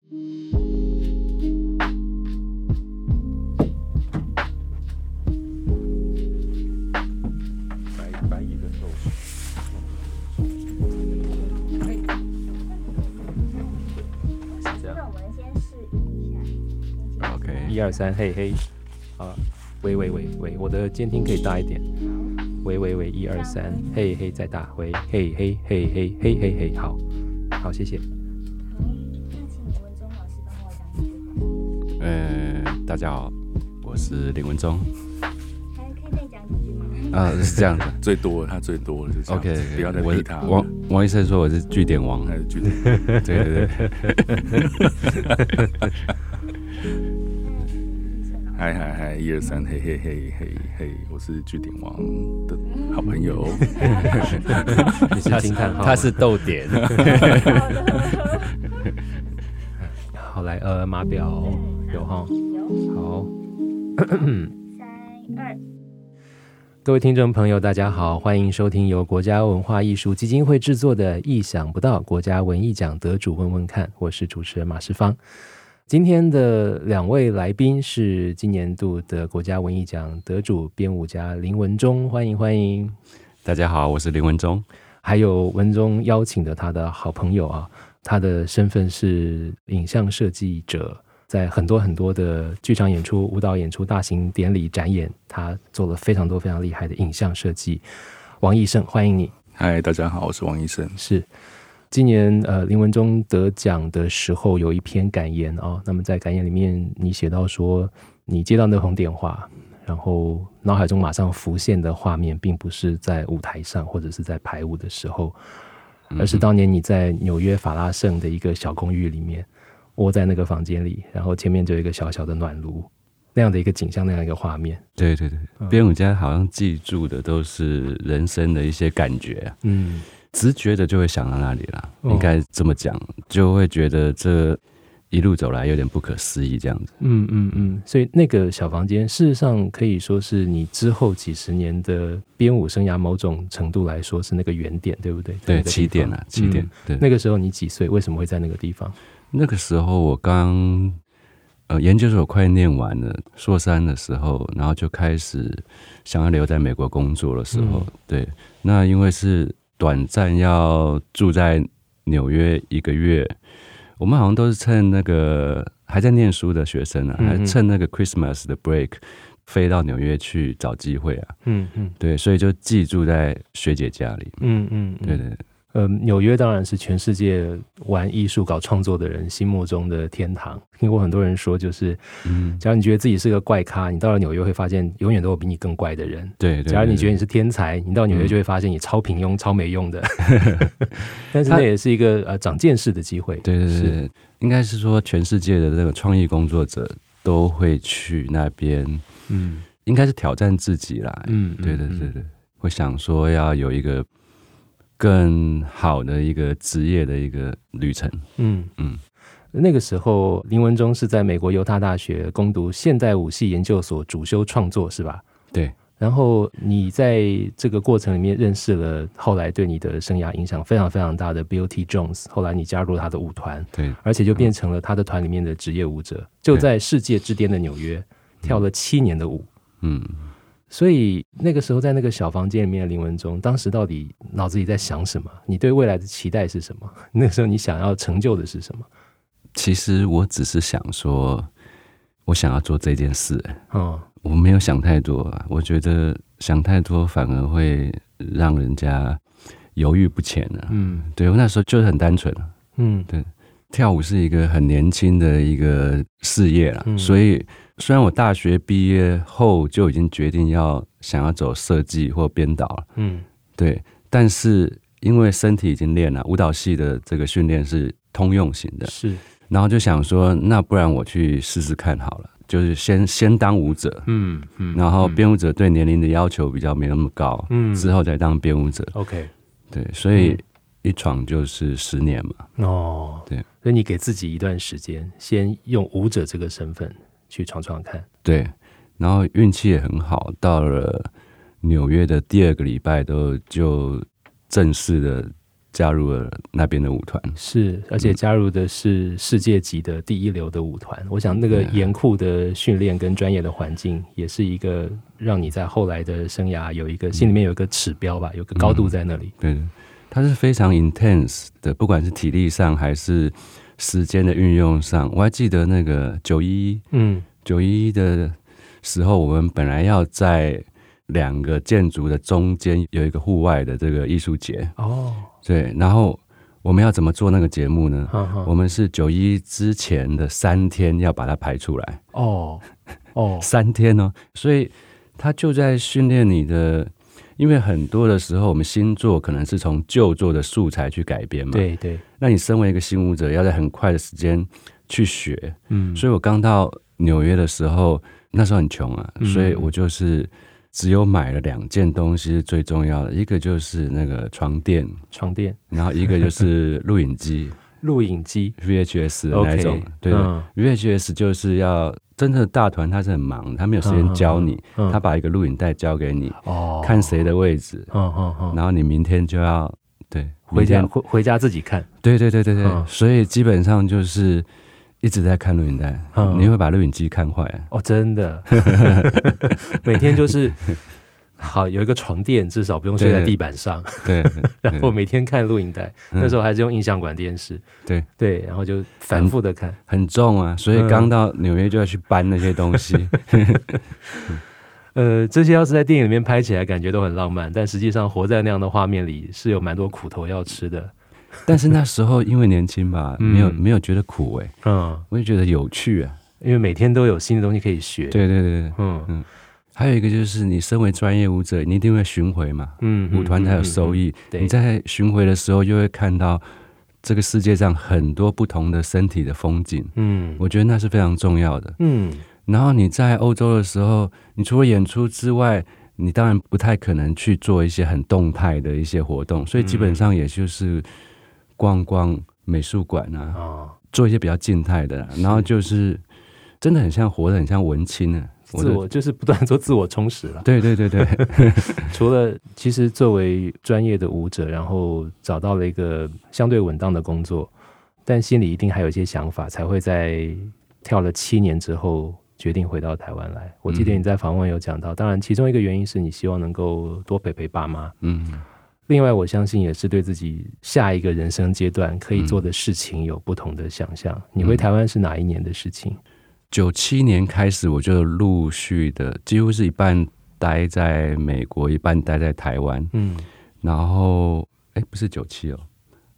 白蚁的豆腐。是这样。 那我们先试音一下。 OK， 1、2、3，嘿嘿。好，喂，我的监听可以大一点。喂，1、2、3，嘿嘿，再大，喂，嘿嘿嘿嘿嘿嘿嘿，好，谢谢。 好，那请文忠老师帮我讲几句话。 大家好，我是林文忠。 还可以再讲几句吗？ 是这样的。 他最多了，就这样子 OK， 不要再逼他。 王医生说我是句点王， 还是句点王。 对。 嗨，1、2、3，嘿嘿嘿嘿嘿，我是句点王的好朋友。 你是惊叹号吗？ 他是逗点。 好，来，码表有哈， 有。 好。 3、2。 各位听众朋友，大家好，欢迎收听由国家文化艺术基金会制作的《意想不到国家文艺奖得主问问看》，我是主持人马世芳。今天的2位来宾是今年度的国家文艺奖得主编舞家林文忠，欢迎。 大家好，我是林文忠。 还有文忠邀请的他的好朋友啊，他的身份是影像设计者，在很多的剧场演出、舞蹈演出、大型典礼展演，他做了非常多非常厉害的影像设计。王义胜，欢迎你。 嗨，大家好，我是王义胜。 是。今年林文忠得奖的时候有一篇感言哦，那么在感言里面你写到说，你接到那通电话，然后脑海中马上浮现的画面并不是在舞台上或者是在排舞的时候，而是当年你在纽约法拉盛的一个小公寓里面窝在那个房间里，然后前面就有一个小小的暖炉，那样的一个景象，那样一个画面。 对，编舞家好像记住的都是人生的一些感觉啊。直觉的就会想到那里啦，应该这么讲，就会觉得这一路走来有点不可思议这样子。 所以那个小房间事实上可以说是你之后几十年的编舞生涯某种程度来说是那个原点，对不对？ 对，起点啊，起点。对， 那个时候你几岁？为什么会在那个地方？ 那个时候我刚研究所快念完了，硕3的时候，然后就开始想要留在美国工作的时候，对，那因为是短暂要住在纽约1个月，我们好像都是趁那个还在念书的学生啊，还趁那个 Christmas 的 break 飞到纽约去找机会啊。对，所以就寄住在学姐家里。对。 纽约当然是全世界玩艺术、搞创作的人心目中的天堂。听过很多人说，就是假如你觉得自己是个怪咖，你到了纽约会发现永远都有比你更怪的人。对，假如你觉得你是天才，你到纽约就会发现你超平庸、超没用的。但是那也是一个长见识的机会。 对，应该是说全世界的那个创意工作者都会去那边。应该是挑战自己啦。对，会想说要有一个更好的一个职业的一个旅程。 那个时候林文忠是在美国犹他大学攻读现代舞系研究所，主修创作，是吧？ 对。 然后你在这个过程里面认识了后来对你的生涯影响非常非常大的 Bill T. Jones， 后来你加入他的舞团， 对， 而且就变成了他的团里面的职业舞者，就在世界之巅的纽约跳了7年的舞。所以那个时候在那个小房间里面的林文忠，当时到底脑子里在想什么？你对未来的期待是什么？那个时候你想要成就的是什么？ 其实我只是想说我想要做这件事。我没有想太多啊，我觉得想太多反而会让人家犹豫不前啊。对，我那时候就是很单纯。对，跳舞是一个很年轻的一个事业啦，所以虽然我大学毕业后就已经决定想要走设计或编导了，对，但是因为身体已经练了，舞蹈系的这个训练是通用型的，是，然后就想说，那不然我去试试看好了，就是先当舞者，然后编舞者对年龄的要求比较没那么高，之后再当编舞者 ，OK， 对，所以一闯就是10年嘛，对， 所以你给自己一段时间，先用舞者这个身份去闯闯看， 对，然后运气也很好，到了纽约的第2个礼拜就正式的加入了那边的舞团。 是，而且加入的是世界级的第一流的舞团。我想那个严酷的训练跟专业的环境，也是一个让你在后来的生涯有一个心里面有一个指标吧，有个高度在那里。 对，它是非常 intense 的，不管是体力上还是时间的运用上。我还记得那个911的时候，我们本来要在2个建筑的中间有一个户外的这个艺术节对，然后我们要怎么做那个节目呢？我们是911之前的3天要把它排出来3天哦，所以他就在训练你的，因为很多的时候我们新作可能是从旧作的素材去改编嘛， 对， 那你身为一个新舞者，要在很快的时间去学，所以我刚到纽约的时候，那时候很穷啊，所以我就是只有买了2件东西是最重要的，一个就是那个床垫，然后一个就是录影机VHS 的那一种，对VHS 就是要真正的大团他是很忙，他没有时间教你，他把一个录影带交给你，看谁的位置，然后你明天就要回家自己看， 对，所以基本上就是一直在看录影带，你会把录影机看坏真的每天就是好有一个床垫，至少不用睡在地板上， 对然后每天看录影带，那时候还是用印象馆电视，对，然后就反复的看， 很重啊，所以刚到纽约就要去搬那些东西这些要是在电影里面拍起来感觉都很浪漫，但实际上活在那样的画面里是有蛮多苦头要吃的。 但是那时候因为年轻吧，没有觉得苦我就觉得有趣啊， 因为每天都有新的东西可以学。 对，还有一个就是你身为专业舞者，你一定会巡回嘛，舞团才有收益，你在巡回的时候就会看到这个世界上很多不同的身体的风景，我觉得那是非常重要的，然后你在欧洲的时候，你除了演出之外，你当然不太可能去做一些很动态的一些活动，所以基本上也就是逛逛美术馆啊，做一些比较静态的，然后就是真的很像活得很像文青啊， 就是不断做自我充实了。 对除了其实作为专业的舞者，然后找到了一个相对稳当的工作，但心里一定还有一些想法，才会在跳了7年之后决定回到台湾来。我记得你在访问有讲到，当然其中一个原因是你希望能够多陪陪爸妈，另外我相信也是对自己下一个人生阶段可以做的事情有不同的想象。你回台湾是哪一年的事情 ？97年开始我就陆续的几乎是一半待在美国，一半待在台湾，然后不是97哦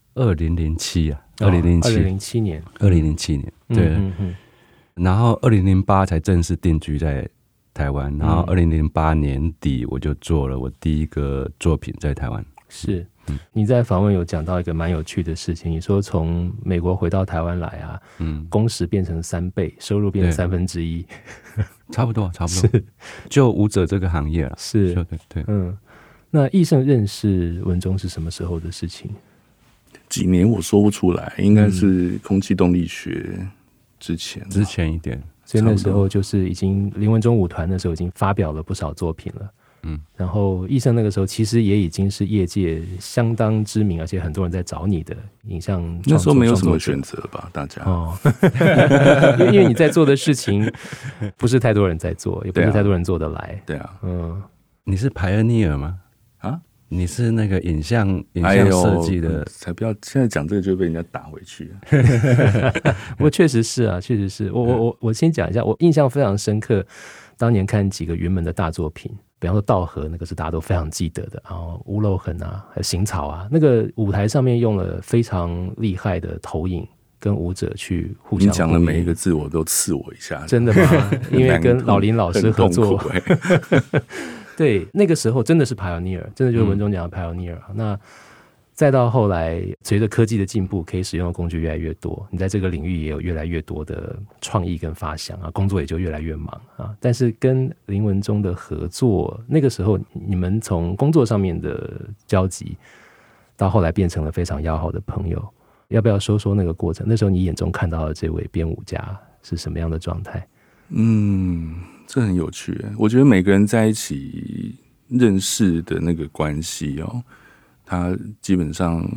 ，2007啊，2007年，对，然后2008才正式定居在台湾，然后2008年底我就做了我第一个作品在台湾。 是，你在访问有讲到一个蛮有趣的事情，你说从美国回到台湾来啊，工时变成3倍，收入变成1/3， 差不多，就舞者这个行业了， 是， 对， 那奕盛认识文中是什么时候的事情？ 几年我说不出来，应该是空气动力学之前一点， 所以那时候就是已经林文中舞团的时候已经发表了不少作品了。然后奕盛那个时候其实也已经是业界相当知名，而且很多人在找你的影像创作。 那时候没有什么选择吧，大家因为你在做的事情不是太多人在做，也不是太多人做得来。 对啊， 你是 pioneer 吗？你是那个影像设计的， 才不要现在讲这个就被人家打回去了。 不过确实是啊，确实是。我先讲一下，我印象非常深刻，当年看几个云门的大作品，比方说稻荷，那个是大家都非常记得的，然后屋漏痕啊，还有行草啊，那个舞台上面用了非常厉害的投影，跟舞者去互相。 你讲的每一个字我都刺我一下， 真的吗？因为跟老林老师合作。对，那个时候真的是 pioneer， 真的就是文中讲的 pioneer。那再到后来，随着科技的进步，可以使用的工具越来越多，你在这个领域也有越来越多的创意跟发想啊，工作也就越来越忙啊。但是跟林文中的合作，那个时候你们从工作上面的交集，到后来变成了非常要好的朋友，要不要说说那个过程？那时候你眼中看到的这位编舞家是什么样的状态？ 这很有趣。我觉得每个人在一起认识的那个关系他基本上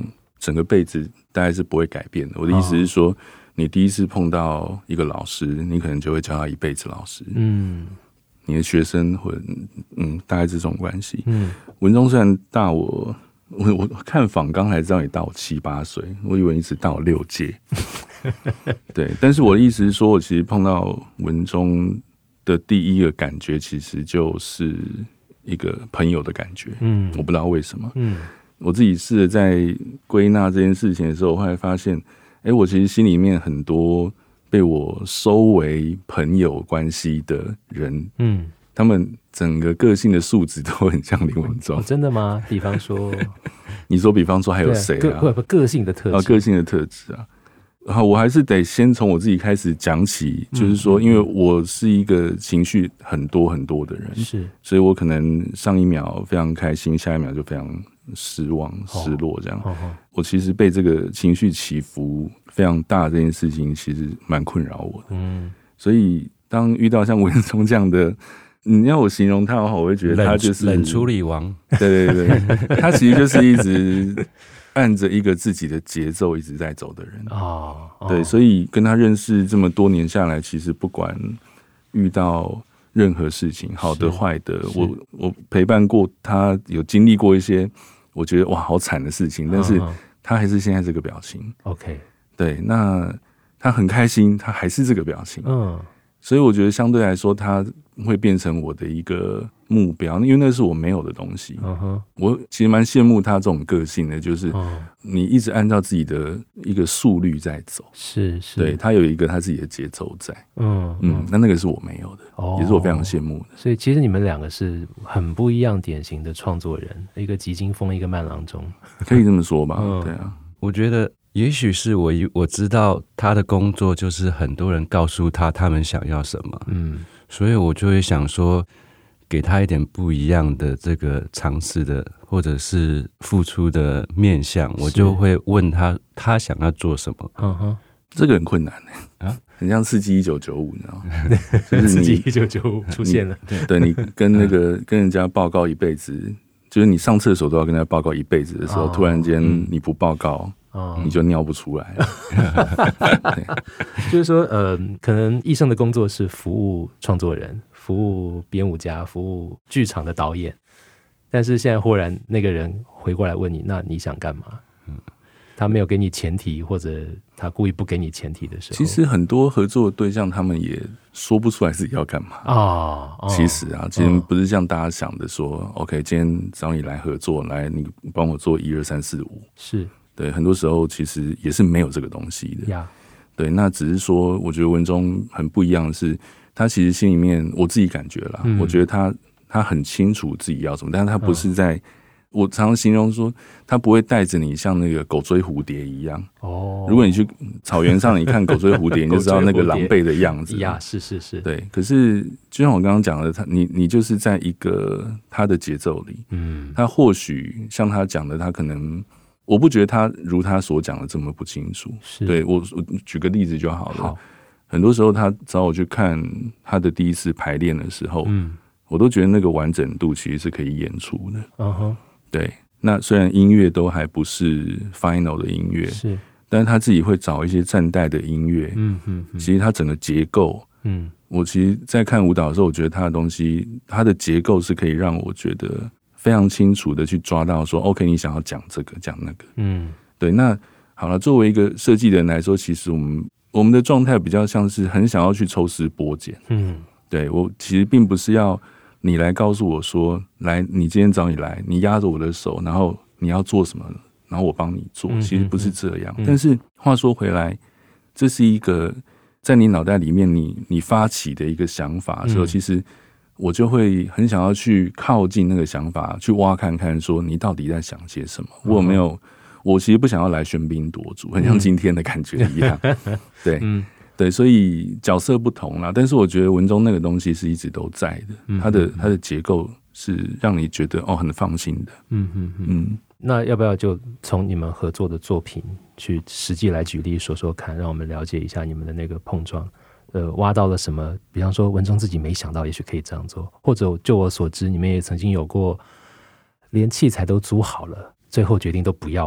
整个辈子大概是不会改变的。我的意思是说，你第一次碰到一个老师，你可能就会叫他一辈子老师。你的学生或大概是这种关系。文忠虽然大我看访纲才知道你大我7、8岁，我以为你只大我6届。对，但是我的意思是说，我其实碰到文忠的第一个感觉，其实就是一个朋友的感觉。我不知道为什么。我自己试着在归纳这件事情的时候，我后来发现，我其实心里面很多被我收为朋友关系的人，他们整个个性的素质都很像林文忠。 真的吗？比方说， 你说，比方说还有谁啊？ 个性的特质个性的特质啊。然后我还是得先从我自己开始讲起，就是说，因为我是一个情绪很多很多的人， 是， 所以我可能上一秒非常开心，下一秒就非常失望、失落这样。我其实被这个情绪起伏非常大这件事情，其实蛮困扰我的。所以当遇到像文忠这样的，你要我形容他的话，我会觉得他就是冷处理王。 对对对，他其实就是一直按着一个自己的节奏一直在走的人。对，所以跟他认识这么多年下来，其实不管遇到任何事情，好的坏的，我陪伴过他，有经历过一些我觉得哇好惨的事情，但是他还是现在这个表情。 OK， 对，那他很开心，他还是这个表情。所以我觉得相对来说，他会变成我的一个目标，因为那是我没有的东西。我其实蛮羡慕他这种个性的，就是你一直按照自己的一个速率在走， 是， 对，他有一个他自己的节奏在。那个是我没有的，也是我非常羡慕的。 所以其实你们两个是很不一样典型的创作人，一个急惊风，一个慢郎中， 可以这么说吧？对啊， 我觉得。也许是我知道他的工作就是很多人告诉他们想要什么，所以我就会想说，给他一点不一样的这个尝试的或者是付出的面向，我就会问他想要做什么。 这个很困难啊，很像刺激1995，你知道吗？ 就是刺激1995出现了， 对你跟人家报告一辈子，就是你上厕所都要跟人家报告一辈子的时候，突然间你不报告。你就尿不出来了。 就是说，可能奕胜的工作是服务创作人、服务编舞家、服务剧场的导演，但是现在忽然那个人回过来问你，那你想干嘛？他没有给你前提，或者他故意不给你前提的时候， 其实很多合作的对象他们也说不出来自己要干嘛。其实不是像大家想的说，OK， 今天找你来合作，来你帮我做1、2、3、4、5， 是。 对，很多时候其实也是没有这个东西的。对，那只是说，我觉得文忠很不一样的是，他其实心里面，我自己感觉啦，我觉得他很清楚自己要什么，但是他不是在，我常常形容说，他不会带着你像那个狗追蝴蝶一样。如果你去草原上，你看狗追蝴蝶，你就知道那个狼狈的样子。 是。 对，可是就像我刚刚讲的，你就是在一个他的节奏里，他或许像他讲的，他可能。我不觉得他如他所讲的这么不清楚。对，我举个例子就好了。很多时候他找我去看他的第一次排练的时候，我都觉得那个完整度其实是可以演出的。对，那虽然音乐都还不是 final 的音乐，但是他自己会找一些暂代的音乐。其实他整个结构，我其实在看舞蹈的时候，我觉得他的东西，他的结构是可以让我觉得。非常清楚的去抓到说 OK 你想要讲这个讲那个。对，那好了，作为一个设计的人来说，其实我们的状态比较像是很想要去抽丝剥茧。对，我其实并不是要你来告诉我说，来你今天找你来，你压着我的手，然后你要做什么，然后我帮你做，其实不是这样。但是话说回来，这是一个在你脑袋里面你发起的一个想法的时候，其实我就会很想要去靠近那个想法，去挖看看，说你到底在想些什么。我有没有？我其实不想要来喧宾夺主，很像今天的感觉一样。对，对，所以角色不同啦。但是我觉得文忠那个东西是一直都在的，它的结构是让你觉得很放心的。 那要不要就从你们合作的作品去实际来举例说说看，让我们了解一下你们的那个碰撞？挖到了什么？比方说文忠自己没想到，也许可以这样做，或者就我所知，你们也曾经有过连器材都租好了，最后决定都不要了，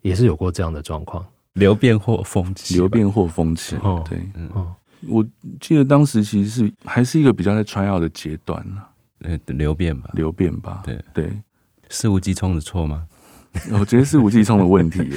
也是有过这样的状况， 流变或风起， 对，我记得当时其实是还是一个比较在 try out 的阶段流变吧， 对， 是吴继聪的错吗？ 我觉得是吴继聪的问题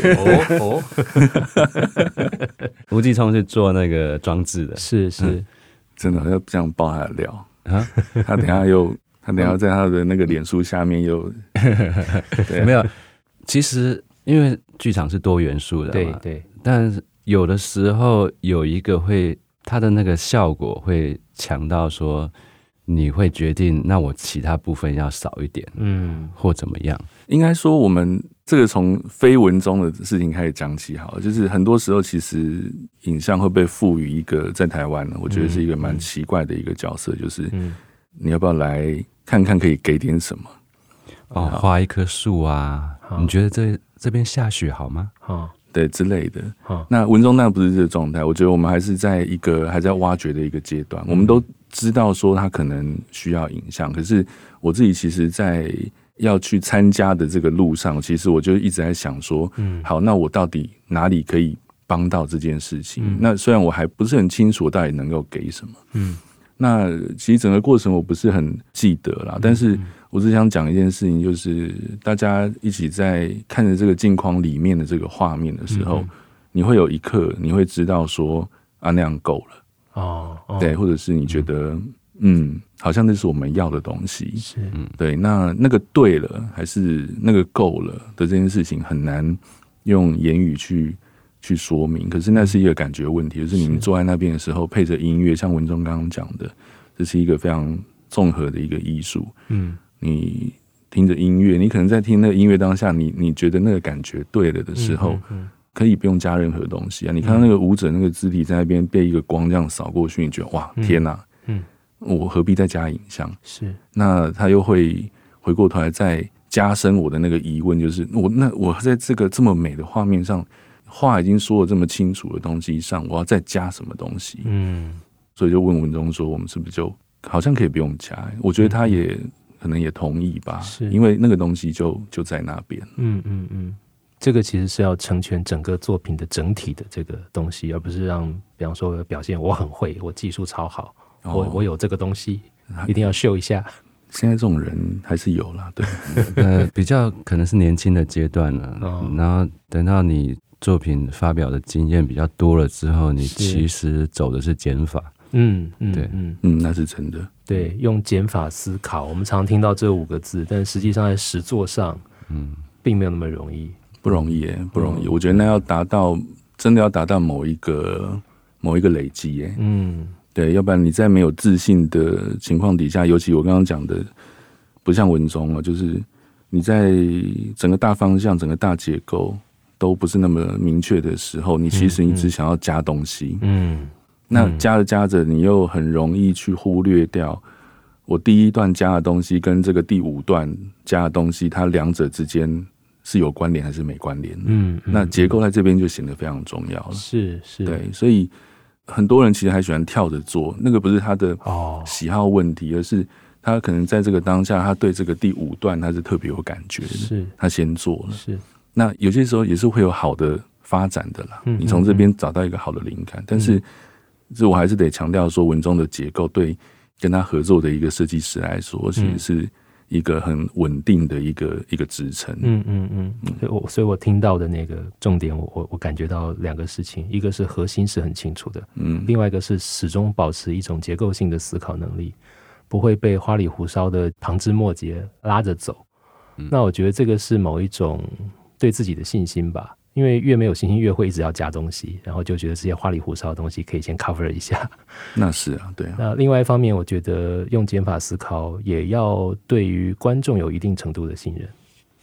吴继聪是做那个装置的， 是真的要这样爆他的料啊！他等一下在他的那个脸书下面又没有。其实因为剧场是多元素的嘛， 对， 但有的时候有一个会，它的那个效果会强到说，你会决定那我其他部分要少一点，或怎么样。 应该说，我们这个从非文中的事情开始讲起好了，就是很多时候其实影像会被赋予一个在台湾呢，我觉得是一个蛮奇怪的一个角色，就是你要不要来看看可以给点什么？ 画一棵树啊，你觉得这边下雪好吗？ 对之类的。那文中那不是这个状态，我觉得我们还是在一个还在挖掘的一个阶段。我们都知道说他可能需要影像，可是我自己其实在要去参加的这个路上，其实我就一直在想说，好，那我到底哪里可以帮到这件事情？那虽然我还不是很清楚我到底能够给什么，那其实整个过程我不是很记得啦，但是我只想讲一件事情，就是大家一起在看着这个镜框里面的这个画面的时候，你会有一刻你会知道说那样够了对，或者是你觉得好像那是我们要的东西，对，那个对了还是那个够了的这件事情很难用言语去说明，可是那是一个感觉问题，就是你们坐在那边的时候配着音乐，像文中刚刚讲的，这是一个非常综合的一个艺术。你听着音乐，你可能在听那个音乐当下，你觉得那个感觉对了的时候，可以不用加任何东西啊。你看到那个舞者那个肢体在那边被一个光这样扫过去，你觉得哇天哪，我何必再加影像？是，那他又会回过头来再加深我的那个疑问，就是我在这个这么美的画面上。话已经说了这么清楚的东西上，我要再加什么东西？所以就问文中说，我们是不是就好像可以不用加？我觉得他也可能也同意吧，因为那个东西就在那边。 这个其实是要成全整个作品的整体的这个东西，而不是让，比方说表现我很会，我技术超好，我有这个东西，一定要秀一下。 现在这种人还是有啦，对， 比较可能是年轻的阶段了，然后等到你作品发表的经验比较多了之后，你其实走的是减法。 那是真的。 对，用减法思考，我们常听到这5个字，但实际上在实作上，并没有那么容易， 不容易。我觉得那要达到，真的要达到某一个累积耶。对，要不然你在没有自信的情况底下，尤其我刚刚讲的，不像文中啊，就是你在整个大方向、整个大结构都不是那么明确的时候，你其实你只想要加东西，那加着加着，你又很容易去忽略掉我第一段加的东西跟这个第5段加的东西，它两者之间是有关联还是没关联的？那结构在这边就显得非常重要了。 是， 对，所以很多人其实还喜欢跳着做，那个不是他的喜好问题，而是他可能在这个当下，他对这个第5段他是特别有感觉的，是他先做了。是，那有些时候也是会有好的发展的啦。你从这边找到一个好的灵感，但是这我还是得强调说，文中的结构对跟他合作的一个设计师来说，其实是一个很稳定的一个支撑。 所以我听到的那个重点，我感觉到2个事情，一个是核心是很清楚的，另外一个是始终保持一种结构性的思考能力，不会被花里胡哨的旁枝末节拉着走。那我觉得这个是某一种对自己的信心吧。因为越没有信心，越会一直要加东西，然后就觉得这些花里胡哨的东西可以先 cover 一下。 那是啊，对啊。 那另外一方面，我觉得用减法思考也要对于观众有一定程度的信任。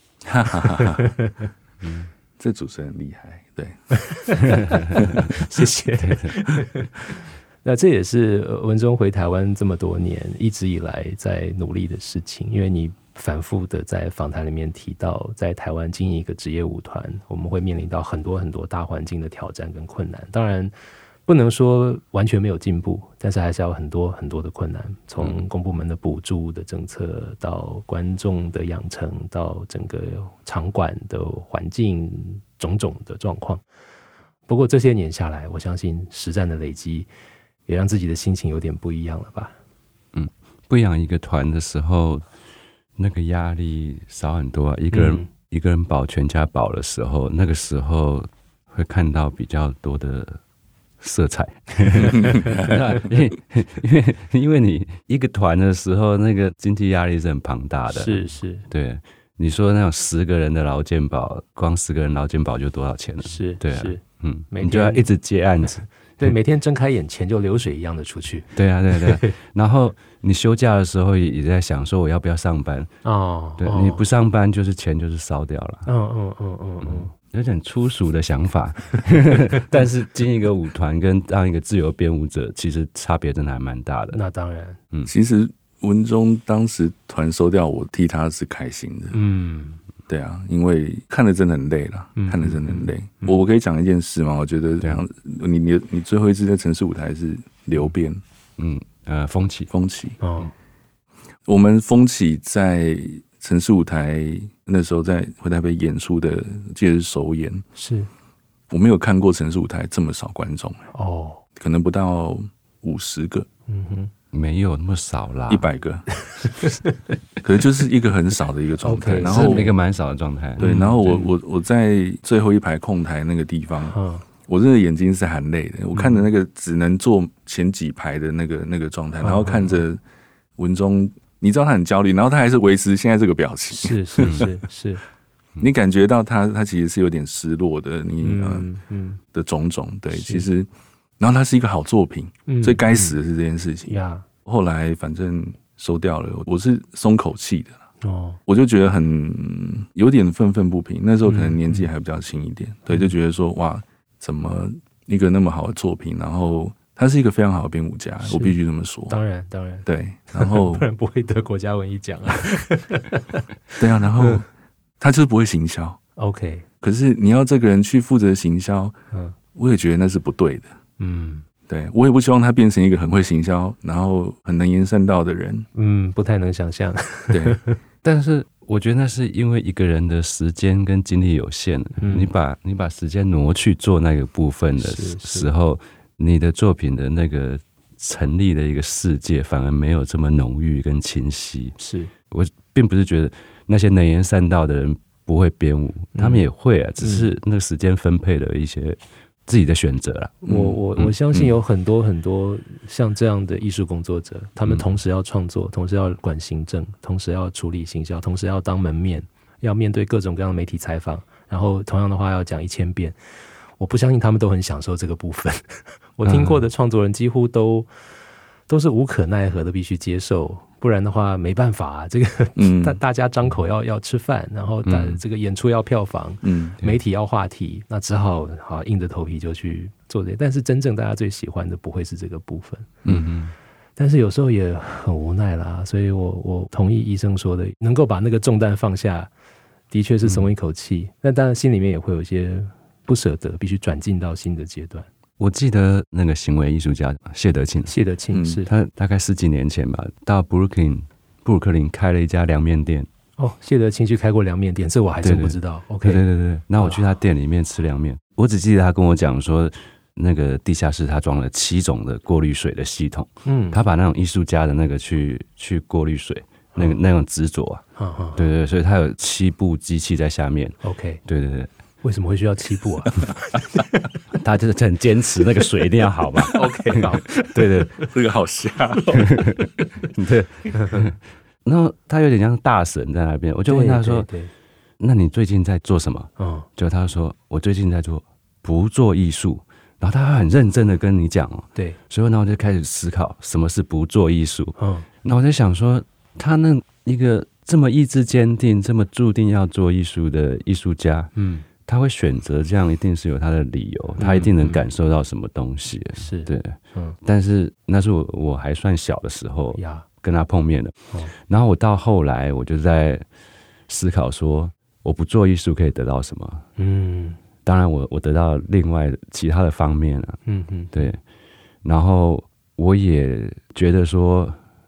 这主持人很厉害，对， 谢谢。那这也是文中回台湾这么多年一直以来在努力的事情，因为你反复的在访谈里面提到，在台湾经营一个职业舞团，我们会面临到很多很多大环境的挑战跟困难。当然不能说完全没有进步，但是还是要很多很多的困难，从公部门的补助的政策，到观众的养成，到整个场馆的环境种种的状况。不过这些年下来，我相信实战的累积也让自己的心情有点不一样了吧。 不养一个团的时候，那个压力少很多啊。一个人保全家保的时候，那个时候会看到比较多的色彩。因为你一个团的时候，那个经济压力是很庞大的。 是， 对。你说那种10个人的劳健保，光10个人劳健保就多少钱了？ 是， 对啊， 是， 你就要一直接案子。 对，每天睁开眼钱就流水一样的出去。 对啊。然后你休假的时候也在想说我要不要上班对，你不上班就是钱就是烧掉了。有点粗俗的想法，但是经一个舞团跟当一个自由编舞者，其实差别真的还蛮大的。 那当然， 其实文中当时团收掉，我替他是开心的。对啊，因为看得真的很累了，看得真的很累。我可以讲一件事吗？我觉得这样，你最后一次在城市舞台是流变， 风起， 我们风起在城市舞台那时候在回台北演出的，记得是首演， 是我没有看过城市舞台这么少观众可能不到50个， 没有那么少啦 ，100个，可是就是一个很少的一个状态，然后是一个蛮少的状态。 对，然后我在最后一排控台那个地方，我真的眼睛是含泪的。我看着那个只能坐前几排的那个状态，然后看着文中，你知道他很焦虑，然后他还是维持现在这个表情， 是， 你感觉到他其实是有点失落的，的种种，对，其实。然后它是一个好作品，最该死的是这件事情。后来反正收掉了，我是松口气的我就觉得有点愤愤不平。那时候可能年纪还比较轻一点，对，就觉得说哇，怎么一个那么好的作品，然后他是一个非常好的编舞家，我必须这么说。 当然， 对，然后不然不会得国家文艺奖啊。 对啊，然后他就是不会行销。 OK， 可是你要这个人去负责行销，我也觉得那是不对的。对，我也不希望他变成一个很会行销，然后很能言善道的人。 不太能想象。 对， 但是我觉得那是因为一个人的时间跟精力有限，你把时间挪去做那个部分的时候，你的作品的那个成立的一个世界反而没有这么浓郁跟清晰。 是我并不是觉得那些能言善道的人不会编舞，他们也会啊，只是那个时间分配的一些自己的选择啦。 我相信有很多很多像这样的艺术工作者，他们同时要创作，同时要管行政，同时要处理行销，同时要当门面，要面对各种各样的媒体采访，然后同样的话要讲1000遍。我不相信他们都很享受这个部分。我听过的创作人几乎都是无可奈何的必须接受，不然的话没办法啊。这个大家张口要吃饭，然后这个演出要票房，媒体要话题，那只好硬着头皮就去做这些。但是真正大家最喜欢的不会是这个部分。但是有时候也很无奈啦，所以我同意医生说的，能够把那个重担放下，的确是松一口气。但当然心里面也会有一些不舍得，必须转进到新的阶段。 我记得那个行为艺术家谢德庆是他大概10几年前吧，到布鲁克林开了一家凉面店。 谢德庆去开过凉面店，这我还真不知道。OK， 对，那我去他店里面吃凉面，我只记得他跟我讲说，那个地下室他装了7种的过滤水的系统。他把那种艺术家的那个去过滤水，那种执着对，所以他有7部机器在下面。 OK， 对。 为什么会需要7部啊？ 他就是很坚持那个水一定要好嘛。 OK， 好， 对，这个好瞎。 对，然后他有点像大神在那边，我就问他说：“那你最近在做什么？”就他说：“我最近在做不做艺术。”然后他很认真的跟你讲对， 所以呢我就开始思考什么是不做艺术。那我在想说，他那一个这么意志坚定、这么注定要做艺术的艺术家，他会选择这样，一定是有他的理由，他一定能感受到什么东西。 是对，但是那是我还算小的时候跟他碰面的。然后我到后来，我就在思考说，我不做艺术可以得到什么？当然我得到另外其他的方面啊。对，然后我也觉得说，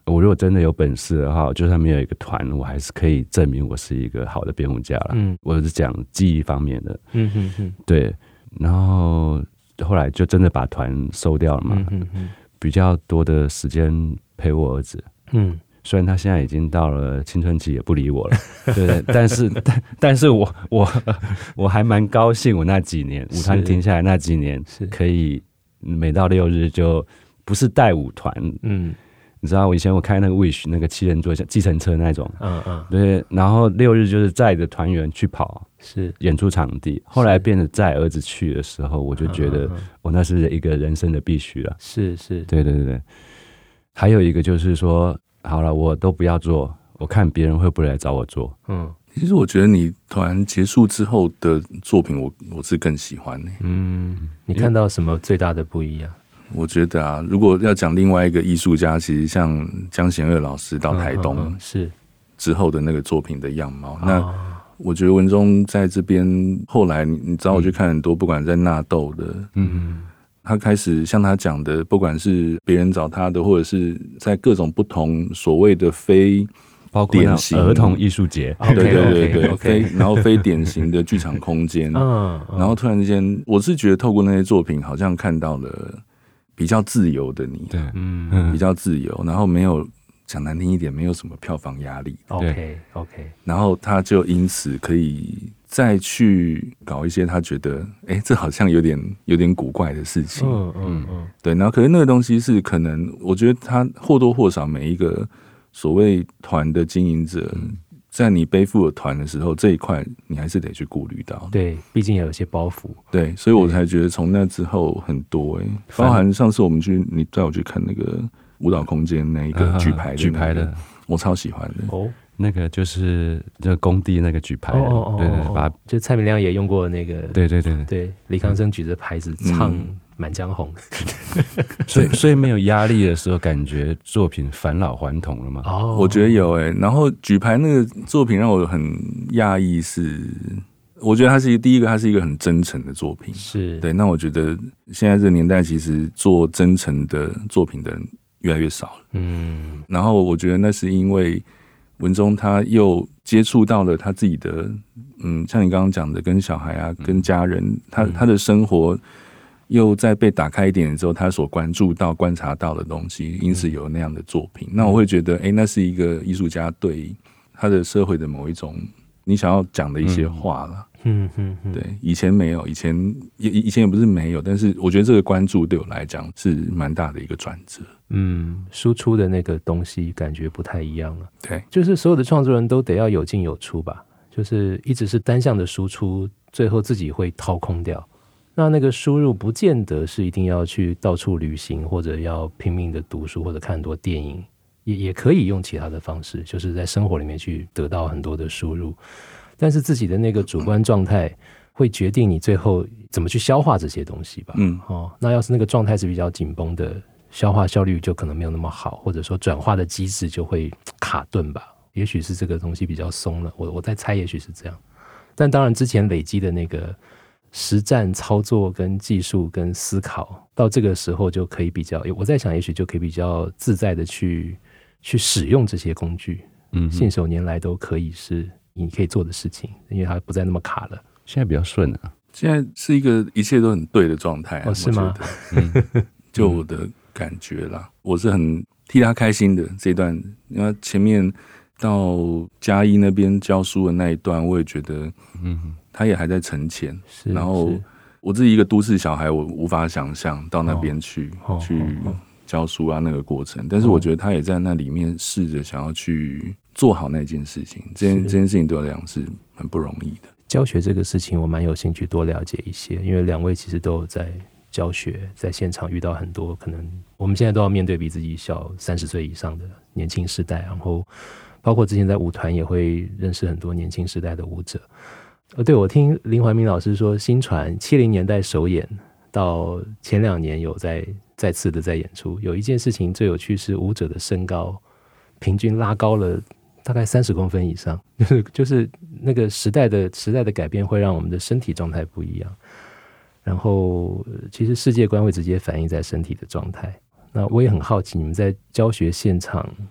我如果真的有本事的话，就算没有一个团，我还是可以证明我是一个好的编舞家了。我是讲技艺方面的。对。然后后来就真的把团收掉了嘛。比较多的时间陪我儿子。虽然他现在已经到了青春期，也不理我了，对不对？但是我还蛮高兴，我那几年舞团停下来那几年，可以每到6日就不是带舞团，你知道我以前我开那个 Wish 那个7人座计程车那种，对，然后6日就是载着团员去跑，是演出场地。后来变得载儿子去的时候，我就觉得我那是一个人生的必须了，是，对。还有一个就是说，好了，我都不要做，我看别人会不会来找我做。 其实我觉得你团结束之后的作品我是更喜欢的。 你看到什么最大的不一样？ 我觉得啊，如果要讲另外一个艺术家，其实像江贤二老师到台东是之后的那个作品的样貌，那我觉得文中在这边后来你找我去看很多，不管在纳豆的，他开始像他讲的，不管是别人找他的，或者是在各种不同所谓的非包括典型儿童艺术节， 对，然后非典型的剧场空间，然后突然间，我是觉得透过那些作品，好像看到了比较自由的你，对，比较自由，然后没有讲难听一点，没有什么票房压力 ，OK， 然后他就因此可以再去搞一些他觉得，这好像有点古怪的事情，对，然后可是那个东西是可能，我觉得他或多或少每一个所谓团的经营者，在你背负了团的时候，这一块你还是得去顾虑到， 对，毕竟也有些包袱， 对，所以我才觉得从那之后很多包含上次我们去，你带我去看那个舞蹈空间那一个举牌的，我超喜欢的哦。 那个就是工地那个举牌的，对， 就蔡明亮也用过那个， 对， 李康生举着牌子唱《满江红》， 所以没有压力的时候，感觉作品返老还童了吗？ 我觉得有然后举牌那个作品让我很讶异，是我觉得它是第一个，它是一个很真诚的作品，是对。那我觉得现在这个年代，其实做真诚的作品的人越来越少了，然后我觉得那是因为文中他又接触到了他自己的，像你刚刚讲的，跟小孩啊，跟家人，他的生活又在被打开一点之后，他所关注到、观察到的东西，因此有那样的作品。那我会觉得，那是一个艺术家对他的社会的某一种你想要讲的一些话了。对，以前没有，以前也不是没有，但是我觉得这个关注对我来讲是蛮大的一个转折。 输出的那个东西感觉不太一样了。 对， 就是所有的创作人都得要有进有出吧，就是一直是单向的输出，最后自己会掏空掉。那个输入不见得是一定要去到处旅行，或者要拼命的读书或者看很多电影，也可以用其他的方式，就是在生活里面去得到很多的输入。但是自己的那个主观状态会决定你最后怎么去消化这些东西吧。那要是那个状态是比较紧绷的，消化效率就可能没有那么好，或者说转化的机制就会卡顿吧。也许是这个东西比较松了，我在猜，也许是这样。但当然之前累积的那个实战操作跟技术跟思考，到这个时候就可以比较，我在想也许就可以比较自在的去使用这些工具，信手拈来都可以是你可以做的事情，因为它不再那么卡了。 现在比较顺了， 现在是一个一切都很对的状态是吗？ 就我的感觉啦，我是很替他开心的这一段。因为前面到嘉义那边教书的那一段，我也觉得，他也还在沉潜。然后我自己一个都市小孩，我无法想象到那边去教书啊那个过程。但是我觉得他也在那里面试着想要去做好那件事情。这件事情对我来讲是很不容易的。 教学这个事情，我蛮有兴趣多了解一些，因为两位其实都有在教学，在现场遇到很多可能我们现在都要面对比自己小30岁以上的年轻世代，然后包括之前在舞团也会认识很多年轻世代的舞者。对，我听林怀民老师说，新传70年代首演到前2年有再次的在演出，有一件事情最有趣是舞者的身高平均拉高了大概30公分以上，就是那个时代的改变会让我们的身体状态不一样，然后其实世界观会直接反映在身体的状态。那我也很好奇，你们在教学现场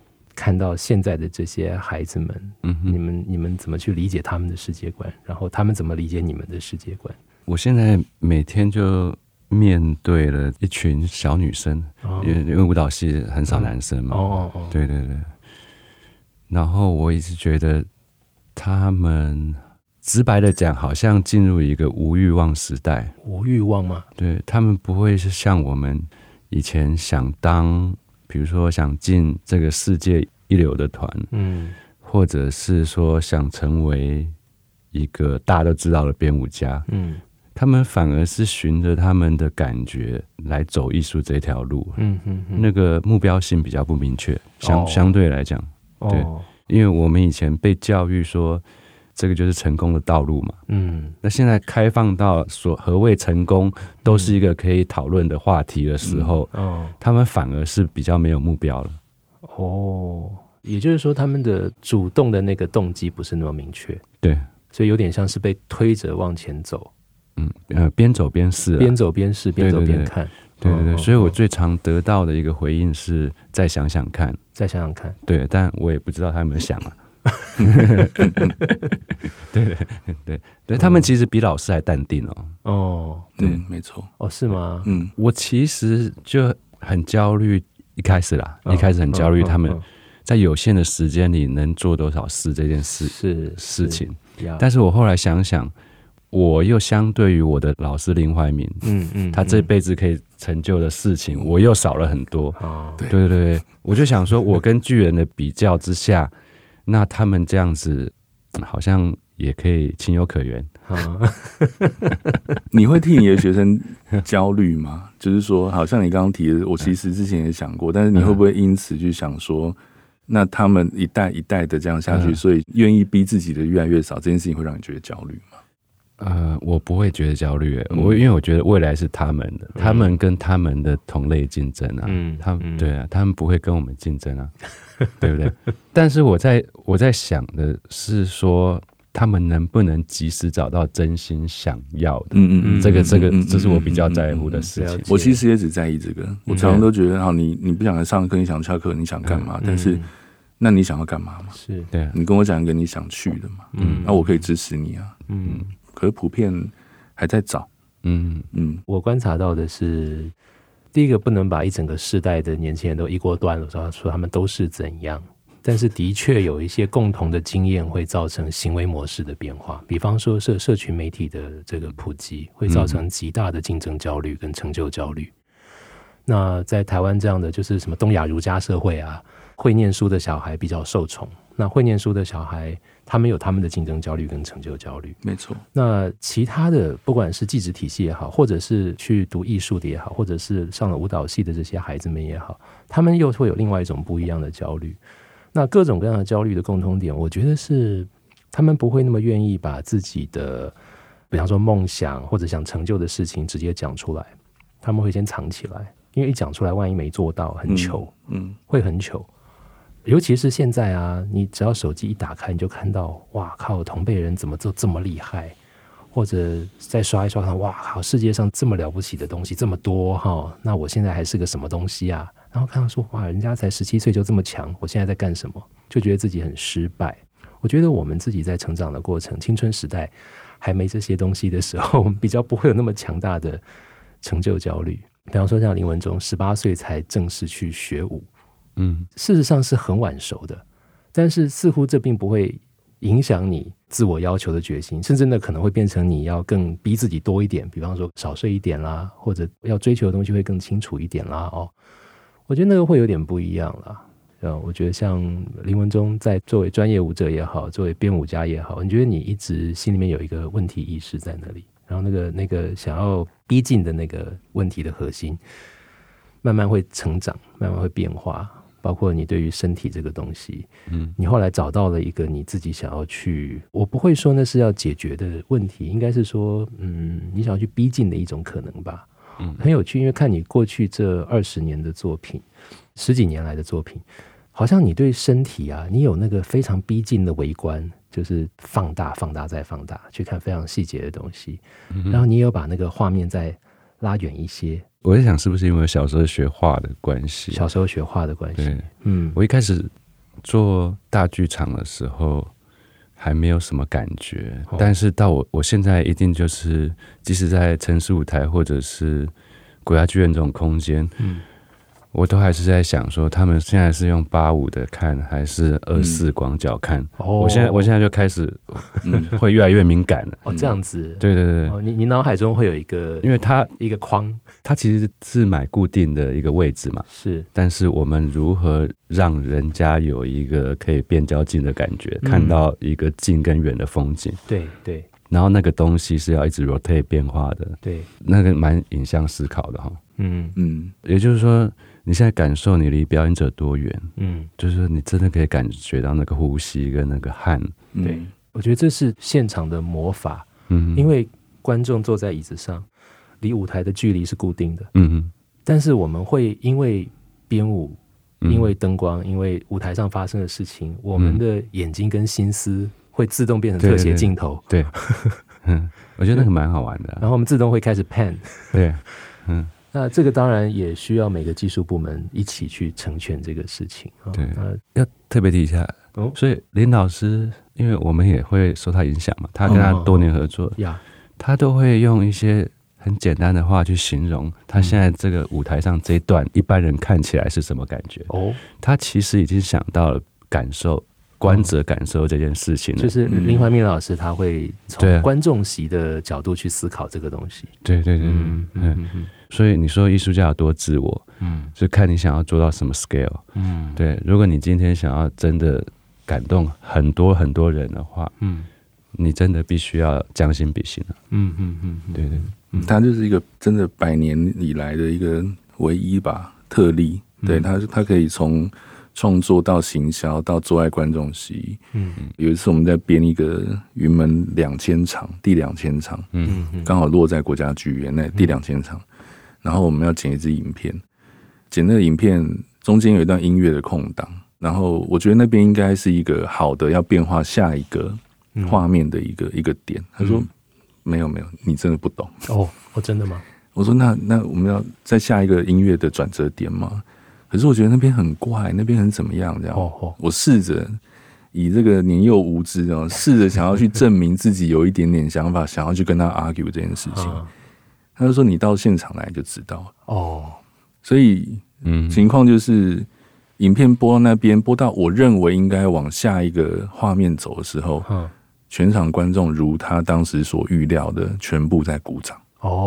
看到现在的这些孩子们，你们怎么去理解他们的世界观，然后他们怎么理解你们的世界观？ 我现在每天就面对了一群小女生，因为舞蹈系很少男生嘛，对对对，然后我一直觉得他们直白的讲，好像进入一个无欲望时代。 无欲望吗？ 对，他们不会是像我们以前想当，比如说想进这个世界一流的团，或者是说想成为一个大家都知道的编舞家，他们反而是循着他们的感觉来走艺术这条路，那个目标性比较不明确，相对来讲，对，因为我们以前被教育说这个就是成功的道路嘛，那现在开放到何谓成功都是一个可以讨论的话题的时候，他们反而是比较没有目标了。 也就是说他们的主动的那个动机不是那么明确， 对， 所以有点像是被推着往前走， 边走边试， 边走边试，边走边看， 对对对，所以我最常得到的一个回应是再想想看， 再想想看， 对，但我也不知道他有没有想啊。对对对对，他们其实比老师还淡定哦。 对，没错。 是吗？ 我其实就很焦虑，一开始很焦虑，他们在有限的时间里能做多少事这件事情。但是我后来想想，我又相对于我的老师林怀民，他这辈子可以成就的事情，我又少了很多。对对对，我就想说，我跟巨人的比较之下，那他们这样子好像也可以情有可原。 你会替你的学生焦虑吗？就是说，好像你刚刚提的，我其实之前也想过，但是你会不会因此去想说，那他们一代一代的这样下去，所以愿意逼自己的越来越少，这件事情会让你觉得焦虑吗？ 我不会觉得焦虑，因为我觉得未来是他们的，他们跟他们的同类竞争啊，对啊，他们不会跟我们竞争啊，对不对？但是我在想的是说，他们能不能及时找到真心想要的？这是我比较在乎的事情。 我其实也只在意这个，我常常都觉得，好，你不想来上课，你想下课，你想干嘛？但是，那你想要干嘛嘛？ 是对， 你跟我讲一个你想去的嘛？那我可以支持你啊。可是普遍还在找。 我观察到的是，第一个不能把一整个世代的年轻人都一锅端了，说他们都是怎样。但是的确有一些共同的经验会造成行为模式的变化，比方说社群媒体的这个普及会造成极大的竞争焦虑跟成就焦虑。那在台湾这样的就是什么东亚儒家社会啊，会念书的小孩比较受宠，那会念书的小孩他们有他们的竞争焦虑跟成就焦虑， 没错。 那其他的不管是技职体系也好，或者是去读艺术的也好，或者是上了舞蹈系的这些孩子们也好，他们又会有另外一种不一样的焦虑。那各种各样的焦虑的共通点，我觉得是他们不会那么愿意把自己的比方说梦想或者想成就的事情直接讲出来，他们会先藏起来，因为一讲出来万一没做到很糗，会很糗。尤其是现在啊，你只要手机一打开，你就看到哇靠，同辈人怎么都这么厉害，或者再刷一刷看，哇靠，世界上这么了不起的东西这么多哈，那我现在还是个什么东西啊？然后看到说哇，人家才17岁就这么强，我现在在干什么？就觉得自己很失败。我觉得我们自己在成长的过程，青春时代还没这些东西的时候，我们比较不会有那么强大的成就焦虑。比方说像林文忠18岁才正式去学舞，事实上是很晚熟的，但是似乎这并不会影响你自我要求的决心，甚至呢可能会变成你要更逼自己多一点，比方说少睡一点啦，或者要追求的东西会更清楚一点啦。我觉得那个会有点不一样啦。我觉得像林文忠在作为专业舞者也好，作为编舞家也好，你觉得你一直心里面有一个问题意识在那里，然后那个想要逼近的那个问题的核心慢慢会成长，慢慢会变化，包括你对于身体这个东西，你后来找到了一个你自己想要去，我不会说那是要解决的问题，应该是说你想要去逼近的一种可能吧。很有趣，因为看你过去这20年的作品，10几年来的作品，好像你对身体啊，你有那个非常逼近的微观，就是放大放大再放大，去看非常细节的东西，然后你有把那个画面再拉远一些。 我在想是不是因为小时候学画的关系， 小时候学画的关系。 我一开始做大剧场的时候还没有什么感觉，但是到我现在一定就是，即使在城市舞台或者是国家剧院这种空间，我都还是在想说，他们现在是用85的看，还是24广角看？我现在就开始，会越来越敏感了。 这样子， 对对对， 你脑海中会有一个， 因为它一个框， 它其实是买固定的一个位置嘛， 是。但是我们如何让人家有一个可以变焦镜的感觉，看到一个近跟远的风景？ 对对。 然后那个东西是要一直 rotate 变化的， 对， 那个蛮影像思考的哈。也就是说，你现在感受你离表演者多远，就是你真的可以感觉到那个呼吸跟那个汗。 对，我觉得这是现场的魔法，因为观众坐在椅子上，离舞台的距离是固定的，但是我们会因为编舞，因为灯光，因为舞台上发生的事情，我们的眼睛跟心思会自动变成特写镜头， 对，我觉得那个蛮好玩的。 然后我们自动会开始 pan， 对， 那这个当然也需要每个技术部门一起去成全这个事情。 对，要特别提一下，所以林老师，因为我们也会受他影响嘛，他跟他多年合作，他都会用一些很简单的话去形容他现在这个舞台上这一段一般人看起来是什么感觉。他其实已经想到了感受。观者感受这件事情， 就是林怀民老师他会从观众席的角度去思考这个东西。 对对对，所以你说艺术家有多自我，就看你想要做到什么 scale。对，如果你今天想要真的感动很多很多人的话，你真的必须要将心比心了。对对， 他就是一个真的100年以来的一个唯一吧特例。对，他可以从创作到行销到坐在观众席。有一次我们在编一个云门2000场第2000场，刚好落在国家剧院那第2000场，然后我们要剪一支影片，剪那个影片中间有一段音乐的空档，然后我觉得那边应该是一个好的要变化下一个画面的一个点。他说没有，你真的不懂。 真的吗？ 我说那我们要再下一个音乐的转折点吗？可是我觉得那边很怪，那边很怎么样这样。我试着以这个年幼无知试着想要去证明自己有一点点想法，想要去跟他 argue 这件事情。他就说你到现场来就知道了。所以情况就是影片播到那边，播到我认为应该往下一个画面走的时候，全场观众如他当时所预料的全部在鼓掌。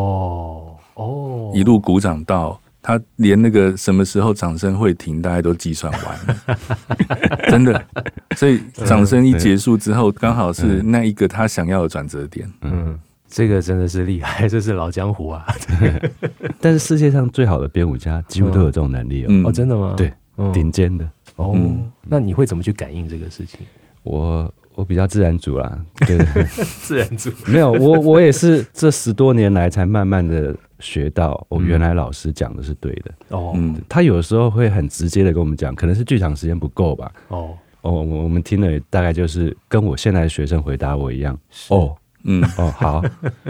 一路鼓掌到他连那个什么时候掌声会停，大概都计算完了，真的。所以掌声一结束之后，刚好是那一个他想要的转折点。 这个真的是厉害，这是老江湖啊。 但是世界上最好的编舞家几乎都有这种能力真的吗？ 对，顶尖的。 那你会怎么去感应这个事情？ 我比较自然组啦，对， 自然组没有我也是这10多年来才慢慢的学到，原来老师讲的是对的。他有时候会很直接的跟我们讲，可能是剧场时间不够吧。我们听了大概就是跟我现在的学生回答我一样。好。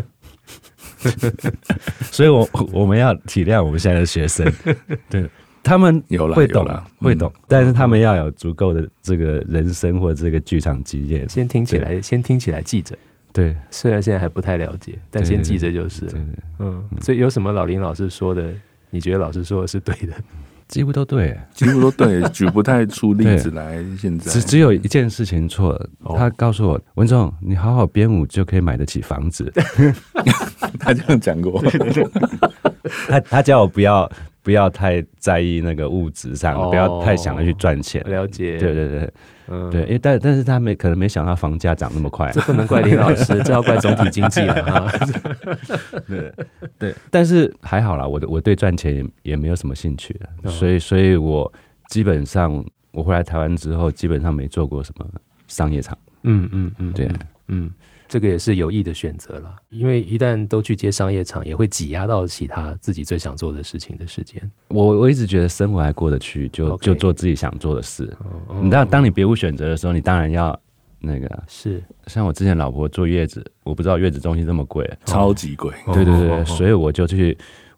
所以我们要体谅我们现在的学生，对。他们会懂，会懂，但是他们要有足够的这个人生或者这个剧场经验。 先听起来记着， 对， 虽然现在还不太了解，但先记着就是了。所以有什么老林老师说的，你觉得老师说的是对的？ 几乎都对， 举不太出例子来。现在只有一件事情错了，他告诉我，文仲，你好好编舞就可以买得起房子。 他这样讲过。 他叫我不要太在意那个物质上，不要太想着去赚钱。 了解， 对对对，对，因为但是他可能没想到房价涨那么快。 这不能怪林老师，这要怪总体经济了。 对，但是还好啦，我对赚钱也没有什么兴趣了，所以我基本上我回来台湾之后，基本上没做过什么商业场。对， 这个也是有意的选择了，因为一旦都去接商业场，也会挤压到其他自己最想做的事情的时间。 我一直觉得生活还过得去，就做自己想做的事。你当你别无选择的时候，你当然要那个是。 像我之前老婆坐月子，我不知道月子中心这么贵， 超级贵。 对对对，所以我就去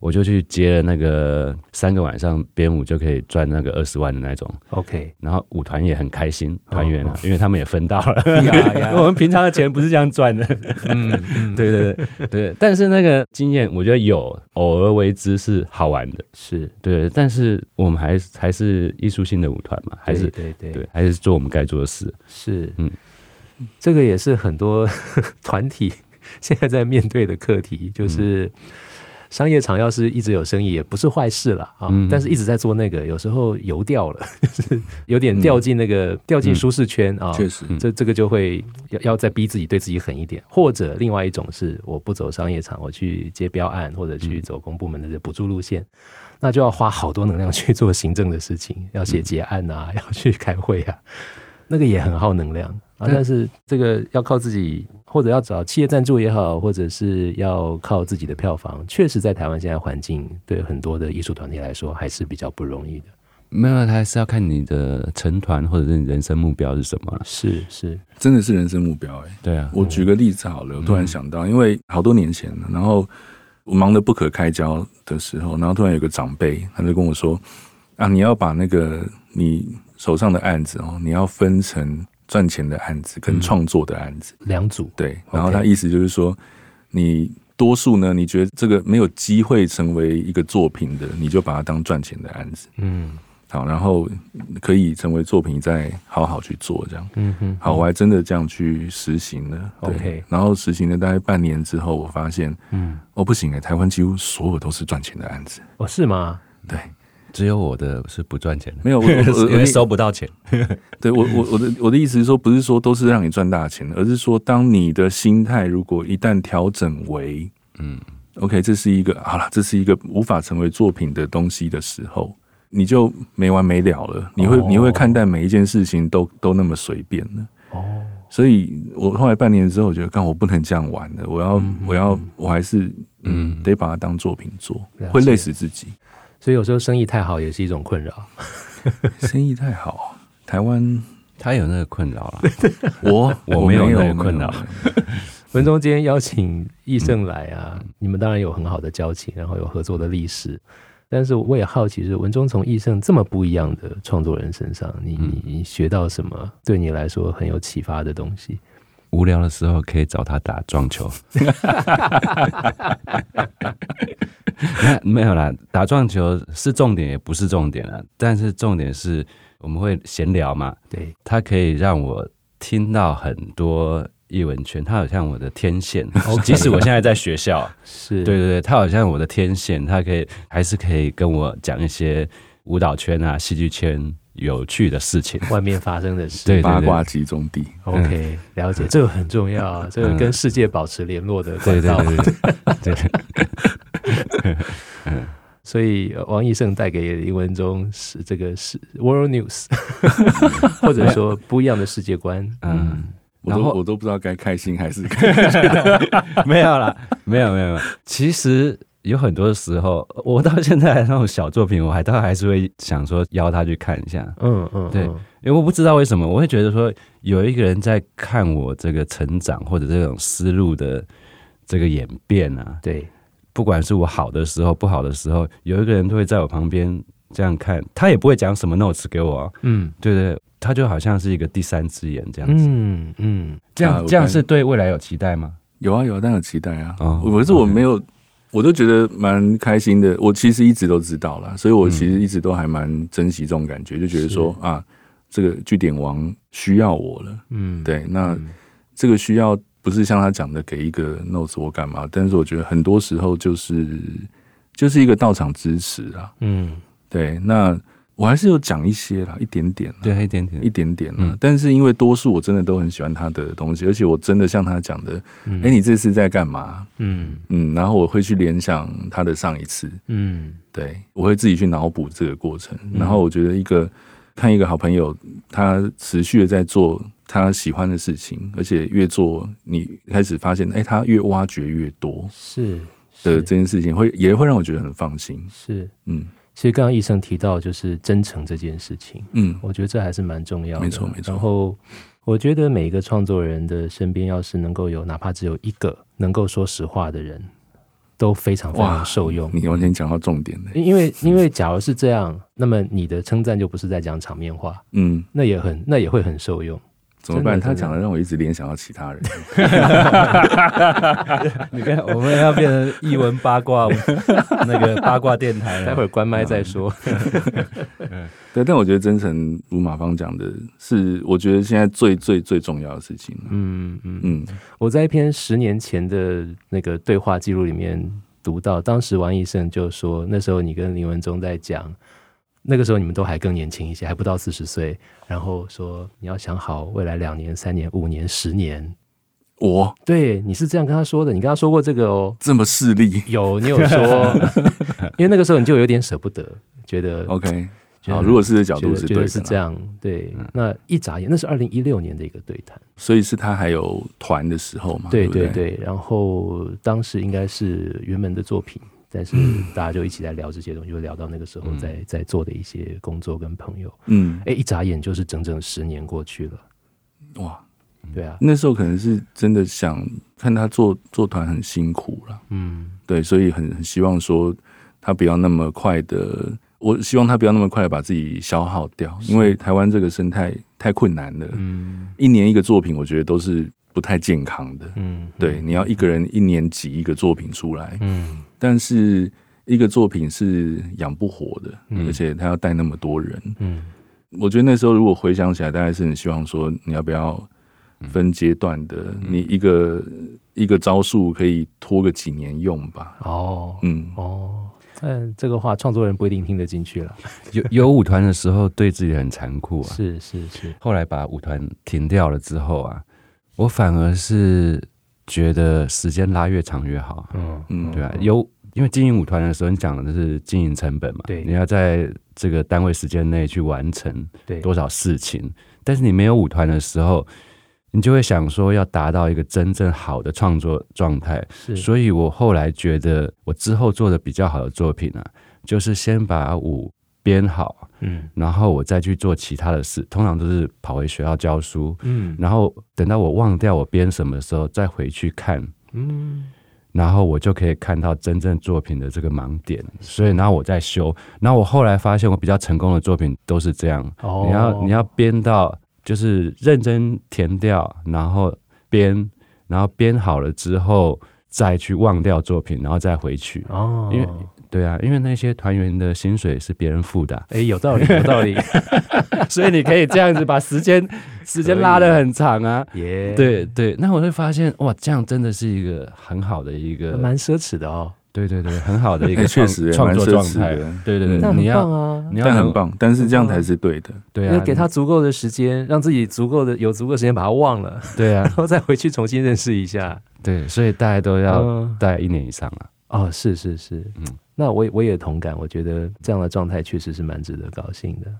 我就去接了那个3个晚上编舞就可以赚那个20万的那种 OK， 然后舞团也很开心，团员因为他们也分到了我们平常的钱不是这样赚的对，但是那个经验我觉得偶尔为之是好玩的， 是对，但是我们还是艺术性的舞团嘛，还是对，还是做我们该做的事， 是这个也是很多团体现在在面对的课题，就是商业场要是一直有生意也不是坏事啦但是一直在做那个有时候油掉了就是有点掉进掉进舒适圈确实这个就会要再逼自己对自己狠一点，或者另外一种是我不走商业场，我去接标案或者去走公部门的补助路线，那就要花好多能量去做行政的事情，要写结案要去开会那个也很耗能量但是这个要靠自己，或者要找企业赞助也好，或者是要靠自己的票房，确实在台湾现在环境对很多的艺术团体来说还是比较不容易的。 没有，还是要看你的成团或者是你人生目标是什么。 是真的是人生目标对啊， 我举个例子好了，我突然想到因为好多年前了，然后我忙得不可开交的时候，然后突然有个长辈他就跟我说你要把那个你手上的案子你要分成赚钱的案子跟创作的案子两组， 对，然后他意思就是说你多数呢你觉得这个没有机会成为一个作品的，你就把它当赚钱的案子好，然后可以成为作品再好好去做这样好，我还真的这样去实行了 OK， 然后实行了大概半年之后，我发现不行台湾几乎所有都是赚钱的案子是吗？ 对， 只有我的是不赚钱的， 没有因为收不到钱对，我的意思是说，不是说都是让你赚大钱的，而是说当你的心态如果一旦调整为OK， 这是一个好了，这是一个无法成为作品的东西的时候，你就没完没了了，你会看待每一件事情都那么随便了所以我后来半年之后，我觉得我不能这样玩了，我还是得把它当作品做，会累死自己。 所以有时候生意太好也是一种困扰生意太好，台湾他有那个困扰啦我没有那个困扰文中今天邀请奕盛来你们当然有很好的交情，然后有合作的历史，但是我也好奇是文中从奕盛这么不一样的创作人身上，你学到什么对你来说很有启发的东西？ 无聊的时候可以找他打撞球没有啦，打撞球是重点也不是重点啦，但是重点是我们会闲聊嘛， 对， 他可以让我听到很多艺文圈，他好像我的天线即使我现在在学校是对，他好像我的天线，他还是可以跟我讲一些舞蹈圈戏剧圈有趣的事情， 外面发生的事， 对八卦集中地 OK， 了解，这个很重要这个跟世界保持联络的管道对所以王奕盛带给林文中是这个是 World News 或者说不一样的世界观我都不知道该开心还是没有啦，没有其实有很多时候我到现在那种小作品我还是会想说邀他去看一下对，因为我不知道为什么我会觉得说有一个人在看我这个成长或者这种思路的这个演变对， 不管是我好的时候不好的时候，有一个人都会在我旁边这样看，他也不会讲什么 notes 给我对，他就好像是一个第三只眼这样子这样是对未来有期待吗？ 有当然有期待可是我没有我都觉得蛮开心的，我其实一直都知道啦，所以我其实一直都还蛮珍惜这种感觉就觉得说这个据点王需要我了对，那这个需要不是像他讲的给一个 notes 我干嘛，但是我觉得很多时候就是一个到场支持对，那我还是有讲一些啦，一点点对，一点点但是因为多数我真的都很喜欢他的东西，而且我真的像他讲的你这次在干嘛然后我会去联想他的上一次对，我会自己去脑补这个过程然后我觉得看一个好朋友他持续的在做他喜欢的事情，而且越做你开始发现他越挖掘越多是的这件事情也会让我觉得很放心是其实刚刚奕盛提到就是真诚这件事情我觉得这还是蛮重要的， 没错然后我觉得每一个创作人的身边要是能够有哪怕只有一个能够说实话的人都非常非常受用。 你完全讲到重点了。 因为假如是这样，那么你的称赞就不是在讲场面话，那也会很受用。 怎么办？他讲的让我一直联想到其他人。 你看，我们要变成艺文八卦那个八卦电台了， 待会儿关麦再说。 对，但我觉得真诚如马芳讲的是，我觉得现在最重要的事情。 我在一篇10年前的那个对话记录里面读到，当时王医生就说，那时候你跟林文忠在讲。那个时候你们都还更年轻一些，还不到40岁，然后说你要想好未来2年、3年、5年、10年。对，你是这样跟他说的，你跟他说过这个哦， 这么势利？ 你有说，因为那个时候你就有点舍不得，觉得 OK。好，如果是这角度是对的， 是这样，对。那一眨眼，那是2016年的一个对谈， 所以是他还有团的时候嘛？ 对。然后当时应该是原本的作品。但是大家就一起在聊这些东西，就聊到那个时候在做的一些工作跟朋友。一眨眼就是整整10年过去了。 哇， 对啊， 那时候可能是真的想看他做团很辛苦了。对，所以很希望说他不要那么快的，我希望他不要那么快的把自己消耗掉，因为台湾这个生态太困难了。1年一个作品，我觉得都是不太健康的。对，你要一个人1年挤一个作品出来。但是一个作品是养不活的，而且他要带那么多人。我觉得那时候如果回想起来，大概是很希望说，你要不要分阶段的，你一个招数可以拖个几年用吧。 但这个话创作人不一定听得进去了。 有舞团的时候，对自己很残酷啊。 是。 后来把舞团停掉了之后啊，我反而是觉得时间拉越长越好。对啊，因为经营舞团的时候，你讲的是经营成本嘛， 对， 你要在这个单位时间内去完成多少事情。但是你没有舞团的时候，你就会想说要达到一个真正好的创作状态。所以我后来觉得，我之后做的比较好的作品啊，就是先把舞编好，然后我再去做其他的事，通常都是跑回学校教书，然后等到我忘掉我编什么的时候，再回去看，然后我就可以看到真正作品的这个盲点，所以然后我再修。然后我后来发现，我比较成功的作品都是这样，你要编到就是认真填掉，然后编好了之后再去忘掉作品，然后再回去。因为对啊，因为那些团员的薪水是别人付的。 有道理。 所以你可以这样子把时间拉得很长啊。对，那我会发现哇，这样真的是一个很好的一个， 蛮奢侈的哦。 对，很好的一个确实创作状态。对， 那很棒啊， 但很棒，但是这样才是对的。 对啊， 要给他足够的时间，让自己有足够的时间把它忘了。 对啊， 然后再回去重新认识一下。 对，所以大家都要大概1年以上啊。 是。那我也同感，我觉得这样的状态确实是蛮值得高兴的。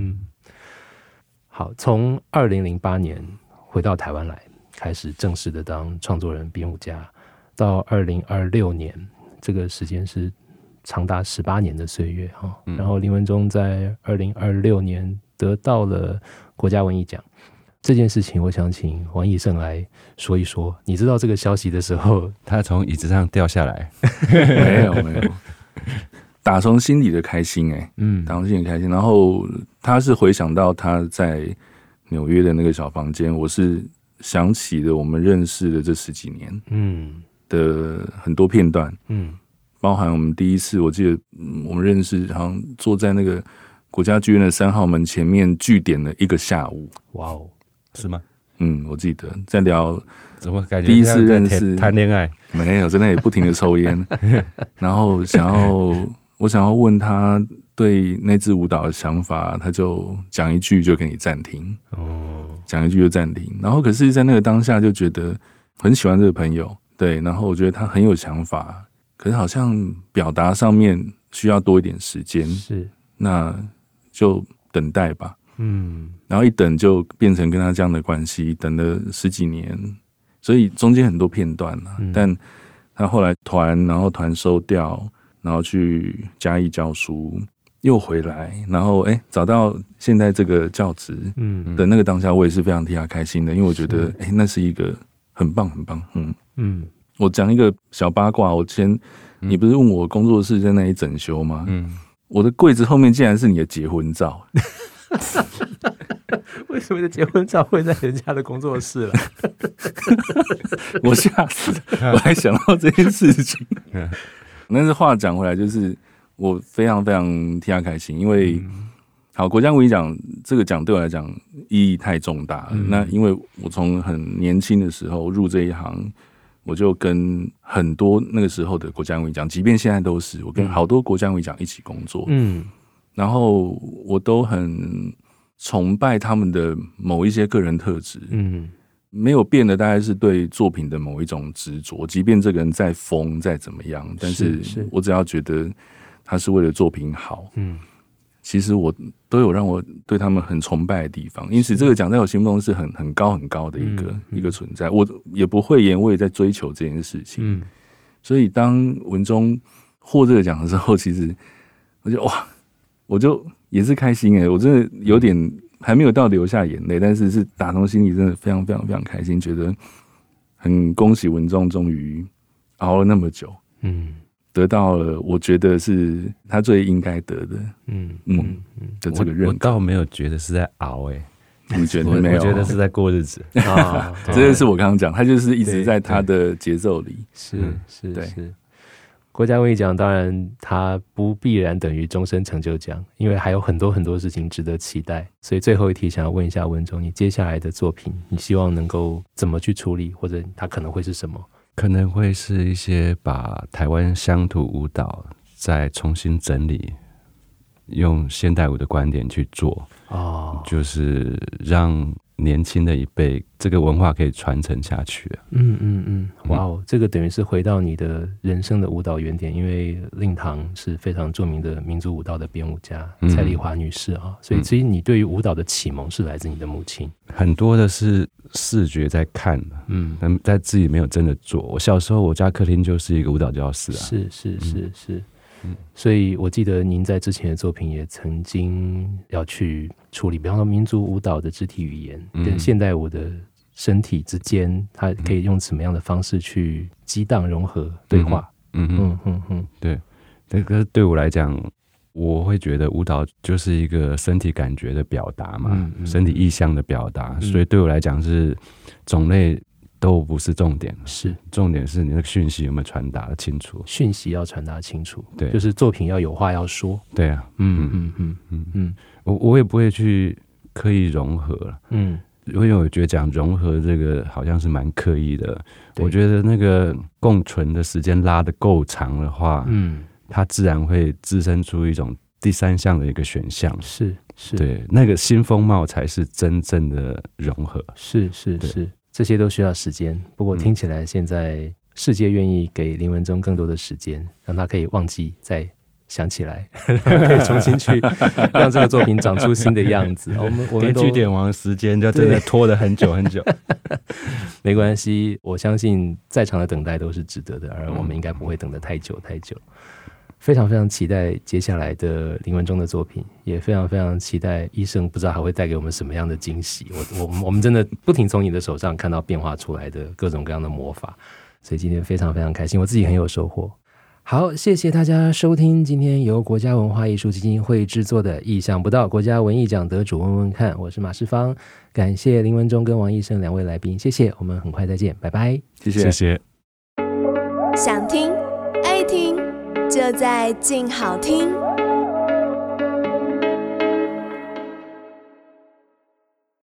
好，从2008年回到台湾来，开始正式的当创作人、编舞家，到2026年，这个时间是长达18年的岁月哈。然后林文忠在2026年得到了国家文艺奖。这件事情，我想请王义胜来说一说。你知道这个消息的时候， 他从椅子上掉下来？ 没有，打从心里的开心打从心里开心。然后他是回想到他在纽约的那个小房间，我是想起了我们认识的这10几年的很多片段，包含我们第一次，我记得我们认识，好像坐在那个国家剧院的3号门前面据点了1个下午。 哇哦！ 是吗？ 我记得在聊， 怎么感觉第一次认识谈恋爱？ 没有，在那里不停的抽烟，然后我想要问他对那支舞蹈的想法，他就讲一句就给你暂停，讲一句就暂停。然后可是，在那个当下就觉得很喜欢这个朋友，对，然后我觉得他很有想法，可是好像表达上面需要多一点时间， 是，那就等待吧。然后一等就变成跟他这样的关系，等了10几年，所以中间很多片段但他后来然后团收掉，然后去嘉义教书，又回来，然后找到现在这个教职的那个当下，我也是非常替他开心的，因为我觉得那是一个很棒。 我讲一个小八卦，你不是问我工作室在那里整修吗？我的柜子后面竟然是你的结婚照。 为什么你的结婚照会在人家的工作室了？ 我吓死了，我还想到这件事情。但是话讲回来，就是我非常非常替他开心，因为好国家文艺奖这个奖对我来讲意义太重大了。那因为我从很年轻的时候入这一行，我就跟很多那个时候的国家文艺奖，即便现在都是，我跟好多国家文艺奖一起工作。然后我都很崇拜他们的某一些个人特质。没有变的大概是对作品的某一种执着，即便这个人再疯再怎么样，但是我只要觉得他是为了作品好，其实我都有让我对他们很崇拜的地方，因此这个奖在我心目中是很高很高的一个存在，我也不讳言我也在追求这件事情。所以当文中获这个奖的时候，其实我就也是开心我真的有点还没有到流下眼泪，但是是打从心里真的非常非常非常开心，觉得很恭喜文中终于熬了那么久，得到了我觉得是他最应该得的，的这个认可。 我倒没有觉得是在熬你觉得没有？ 我觉得是在过日子啊， 这就是我刚刚讲，他就是一直在他的节奏里， 是。国家文艺奖当然它不必然等于终身成就奖，因为还有很多很多事情值得期待。所以最后一题想要问一下文中，你接下来的作品你希望能够怎么去处理，或者它可能会是什么？ 可能会是一些把台湾乡土舞蹈再重新整理，用现代舞的观点去做，就是让年轻的一辈这个文化可以传承下去。 哇哦，这个等于是回到你的人生的舞蹈原点，因为令堂是非常著名的民族舞蹈的编舞家蔡丽华女士所以其实你对于舞蹈的启蒙是来自你的母亲， 很多的是视觉在看，但在自己没有真的做。我小时候我家客厅就是一个舞蹈教室是。所以我记得您在之前的作品也曾经要去处理，比方说民族舞蹈的肢体语言跟现代舞的身体之间，它可以用什么样的方式去激荡融合对话。 对，这个对我来讲，我会觉得舞蹈就是一个身体感觉的表达嘛，身体意象的表达，所以对我来讲是种类都不是重点，重点是你的讯息有没有传达的清楚，讯息要传达清楚，对，就是作品要有话要说，对啊，我也不会去刻意融合了，因为我觉得讲融合这个好像是蛮刻意的，我觉得那个共存的时间拉得够长的话，它自然会滋生出一种第三项的一个选项，是，对，那个新风貌才是真正的融合，是。这些都需要时间，不过听起来现在世界愿意给林文中更多的时间，让他可以忘记再想起来，可以重新去让这个作品长出新的样子。我们给据点王时间就真的拖了很久很久， 没关系，我相信再长的等待都是值得的，而我们应该不会等得太久太久。非常非常期待接下来的林文中的作品，也非常非常期待医生不知道还会带给我们什么样的惊喜。我们真的不停从你的手上看到变化出来的各种各样的魔法，所以今天非常非常开心，我自己很有收获。好，谢谢大家收听今天由国家文化艺术基金会制作的意想不到国家文艺奖得主问问看，我是马世芳，感谢林文中跟王医生两位来宾，谢谢，我们很快再见，拜拜。 谢谢。 想听爱听就在静好听。